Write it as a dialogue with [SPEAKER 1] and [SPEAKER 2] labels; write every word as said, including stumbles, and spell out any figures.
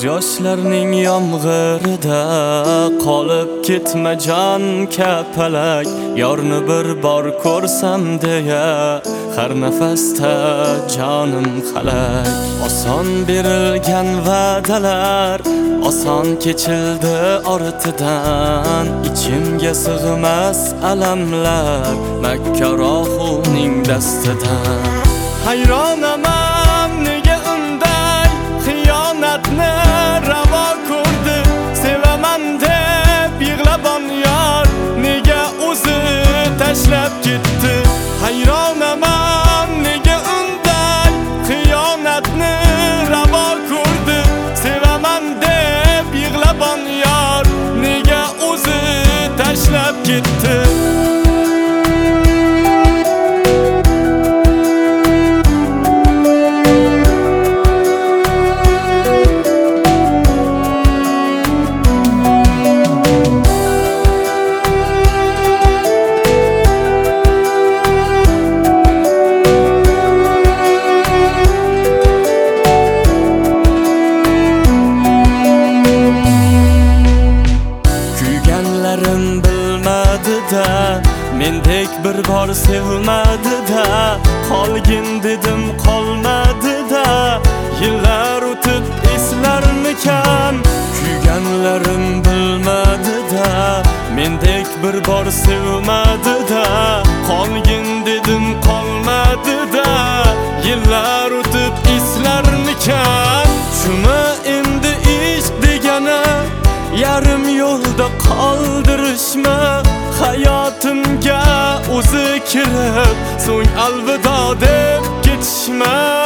[SPEAKER 1] yoshlarning yomg'irida qolib ketma jon kapalak, yorni bir bor ko'rsam deya har nafasda jonim halak. Oson berilgan va'dalar oson kechildi ortidan, ichimga sig'mas alamlar makkarohuning dastidan. Hayronaman nega unday xiyonatni ravo ko'rdi, sevaman deb yig'labon yor nega o'zi tashlab ketdi. Hayronaman nega unday xiyonatni ravo ko'rdi, sevaman deb yig'labon yor nega o'zi tashlab ketdi. Mendek bir bor sevmadi-da, qolgin dedim qolmadi-da. Yillar o'tib eslarmikan, kuyganlarim bilmadi-da. Mendek bir bor sevmadi-da, qolgin dedim qolmadi-da. Yillar o'tib eslarmikan, shuni endi ish degani yarim yo'lda qoldirishmi? Hayotimga o'zi kirib, so'ng alvido deb ketishmi?